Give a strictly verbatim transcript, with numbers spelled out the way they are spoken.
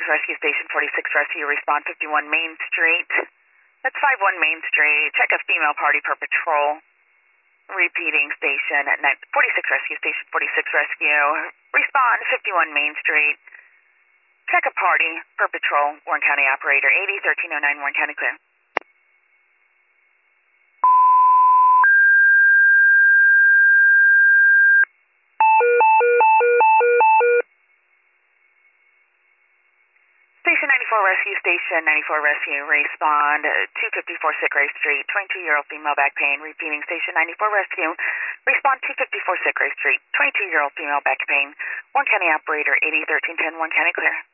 Rescue Station, forty-six Rescue, respond fifty-one Main Street. That's five one Main Street. Check a female party per patrol. Repeating station at forty-six Rescue Station, forty-six Rescue. Respond fifty-one Main Street. Check a party per patrol. Warren County operator eighty, thirteen oh nine, Warren County clear. Station ninety-four Rescue Station, ninety-four Rescue, respond two fifty-four Sickray Street, twenty-two-year-old female back pain. Repeating station ninety-four Rescue, respond two fifty-four Sickray Street, twenty-two-year-old female back pain. Warren County operator eighty, thirteen ten, Warren County clear.